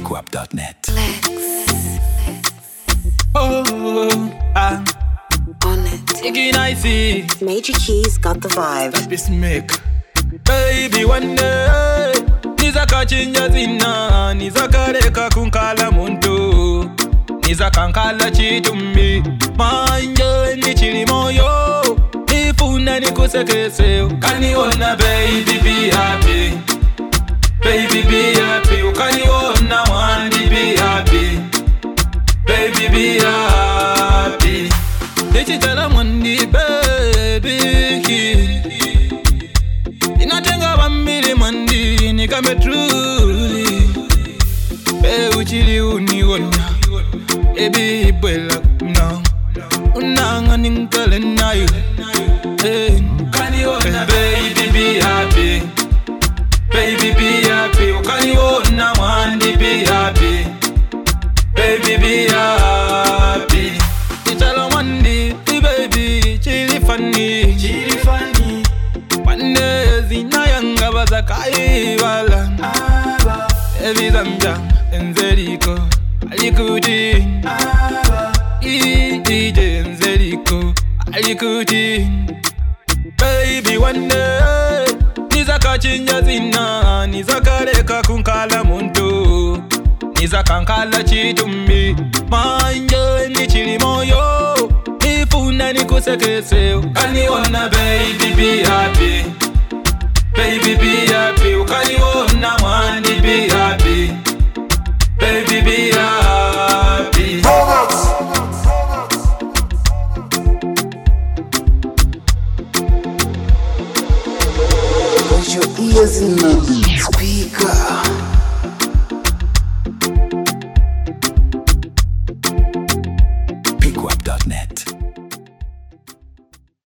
Pickwap.net. On it. Iggy Nicey, Major Keys got the vibe. that be smick. Baby one day nizakachinja zina, nizakareka kunkala muntu, nizakankala chitumbi, manje nichili moyo, nifuna nikusekese. Ukaniona baby be happy, baby be happy. Ukaniona wandi be happy, baby be happy. Dichitala mwandi baby, inatenga bambili mwandi nikame truly. Be uchili uniwona, ebi bwela no, unanga ninkale nayo. Ukaniona baby be happy, baby be happy. Ukaniona wandi be happy, baby be happy. Italo wandi baby chili funny, wande zinayanga bazakai bala. Ebi zambia enzeliko alikuti, DJ enzeliko alikuti. Baby one day nizakachinja zina, nizakareka kunkala muntu, nizakankala chitumbi, manje nichili moyo, nifuna nikusekese. Ukaniona baby be happy, baby be happy. Ukaniona wandi be happy, baby be happy. Put your ears in the speaker. Pickwap.net.